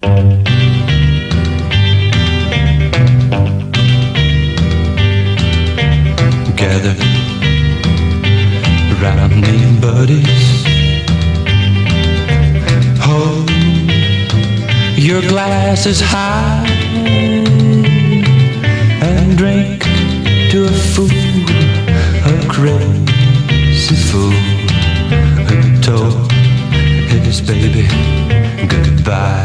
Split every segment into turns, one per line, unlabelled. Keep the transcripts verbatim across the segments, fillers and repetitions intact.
Gather round me, buddies. Hold your glasses high and drink to a fool, a crazy fool who told his baby goodbye.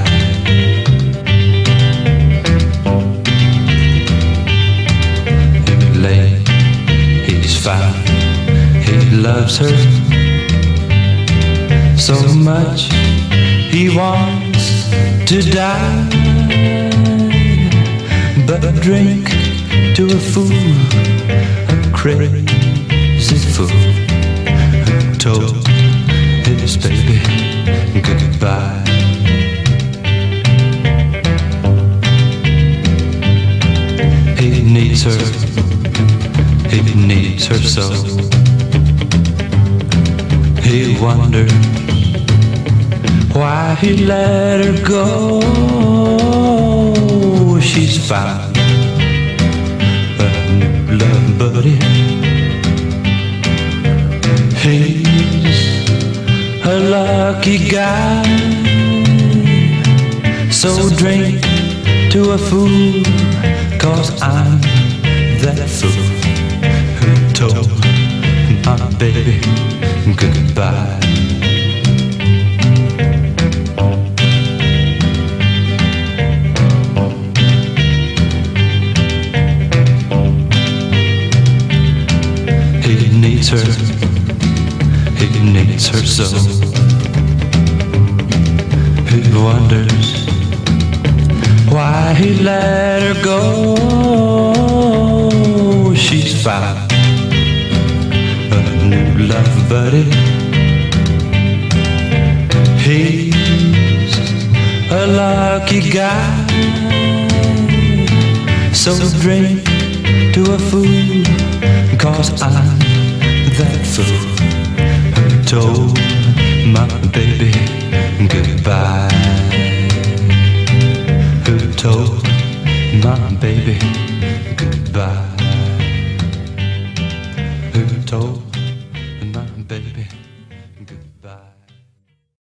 He lay, he's fine, he loves her so much he wants to die. But drink to a fool, a crazy fool who told his baby goodbye. He needs her, he needs her so. He wonders why he let her go. She's found a new love buddy. He's a lucky guy. So drink to a fool, 'cause I'm that fool who told my baby goodbye. He needs her, he needs her so. He wonders why he let her go. She's found a new love buddy. He's a lucky guy. So drink to a fool, 'cause I'm that fool who told my baby goodbye. Who told my baby goodbye. Who told